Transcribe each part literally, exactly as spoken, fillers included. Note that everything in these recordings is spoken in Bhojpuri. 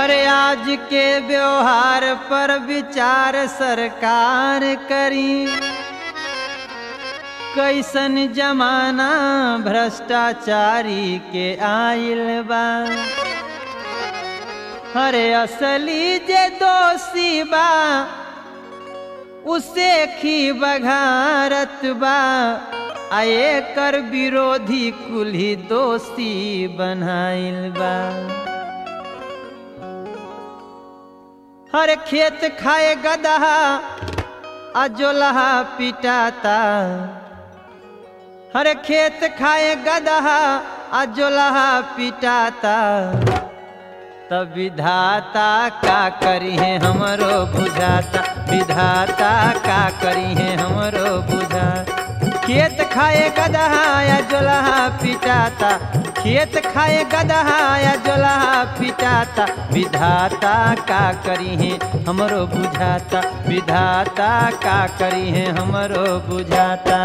हरे आज के व्यवहार पर विचार सरकार करी। कैसन जमाना भ्रष्टाचारी के आइल बा। हरे असली जे दोषी बा उसे खी बघारत बा। आए कर विरोधी कुल्ही दोषी बनाइल बा। हर खेत खाए गदहा अजोलहा पिटाता। हर खेत खाए गदहा अजोलहा पिटाता। तब विधाता का करी है हमरो बुझाता। विधाता का करी है हमरो बुझाता। खेत खाए गदहा या जोलहा पिटाता। खेत खाए गदहा या जोलहा पिटाता। विधाता का करी है हमरो बुझाता। विधाता का करी है हमरो बुझाता।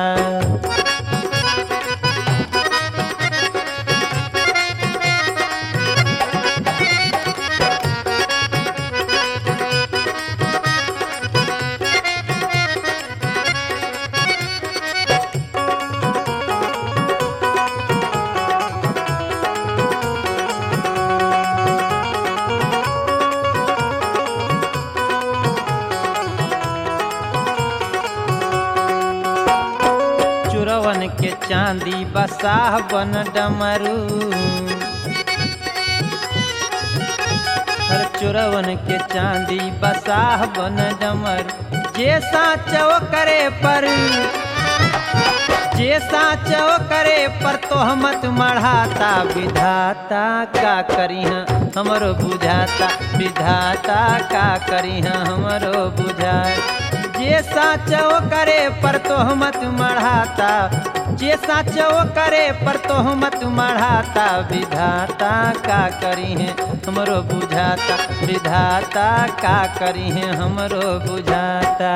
चुरवन के चांदी बसाह बन डमरू। हर चुरवन के चांदी बसाह बन डमरू। जे साचो करे पर जे साचो करे पर तोहमत मढ़ाता। विधाता का करी हमरो बुझाता। विधाता का करी हमरो बुझाता। जे साचो करे पर तोहमत मढ़ाता। जे साचो करे पर तोहमत मढ़ाता। विधाता का करी है हमरो बुझाता। विधाता का करी है हमरो बुझाता।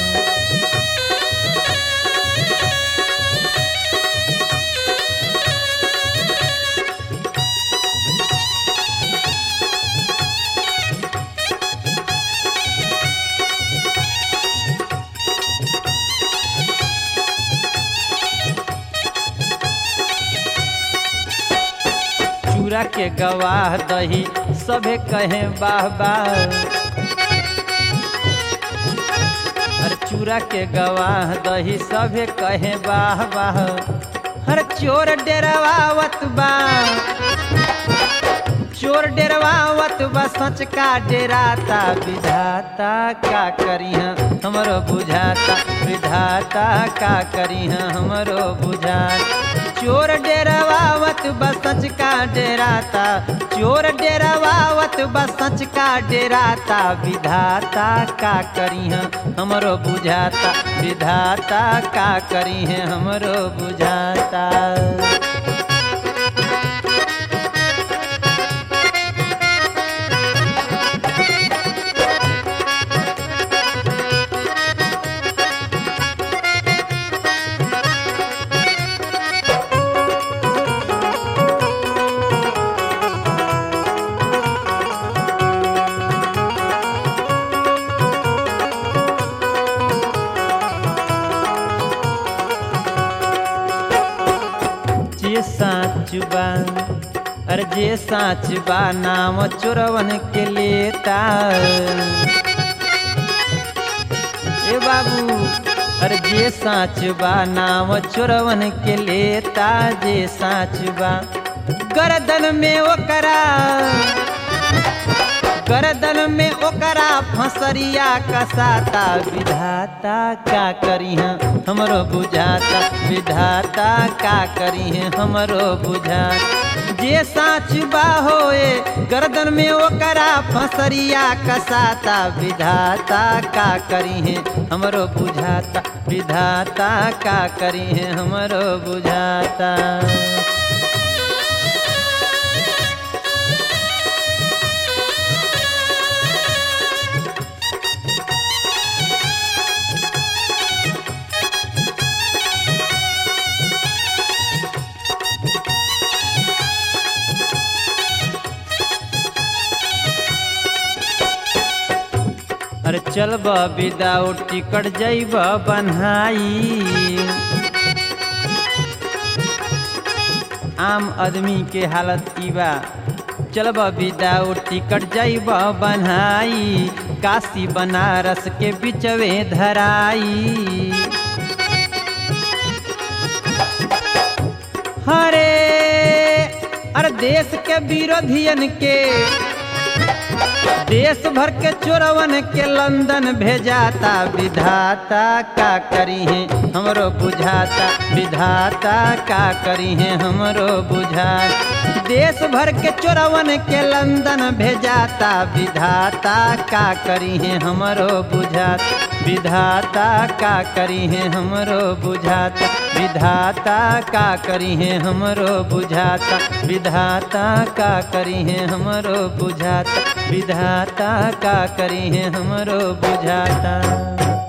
चूरा के गवाह दही सभे कहे बाह बाह। हर चूरा के गवाह दही सभे कहे बाह बाह। हर चोर डेरावत बा। चोर डेरावत बा सच का डेराता। विधाता का करी हमरो बुझाता। विधाता का करी हमरो बुझाता। चोर डेरावत बा सच का डेराता। चोर डेरावत बा सच का डेराता। विधाता का करी हमरो बुझाता। विधाता का करी है हमरो बुझाता। जे साच बा अरे जे साच बा नाम चोरवन के लेता। ए बाबू अरे जे साच बा नाम चोरवन के लेता। जे साच बा गर्दन में ओकरा गर्दन में ओकरा फंसरिया कसाता। विधाता का करी हमरो बुझाता। विधाता का करी हमरो बुझाता। जे साच बा होए गर्दन में ओकरा फंसरिया कसाता। विधाता का करी हमरो बुझाता। विधाता का करी हमरो बुझाता। चलब विदाउट टिकट जैब बन्हाई। आम आदमी के हालत ई बा, चलब विदाउट टिकट जैब बन्हाई, काशी बनारस के बिचवे धराई। हरे अरे देश के विरोधियन के, देश भर के चोरवन के लंदन भेजाता, विधाता का करी है हमरो बुझाता, विधाता का करी है हमरो बुझाता। देश भर के चोरवन के लंदन भेजाता, विधाता का करी है हमरो बुझाता, विधाता का करी है हमरो बुझाता, विधाता का करी है हमरो बुझाता, विधाता का करी है हमरो बुझाता, विधाता का करी है हमरो बुझाता।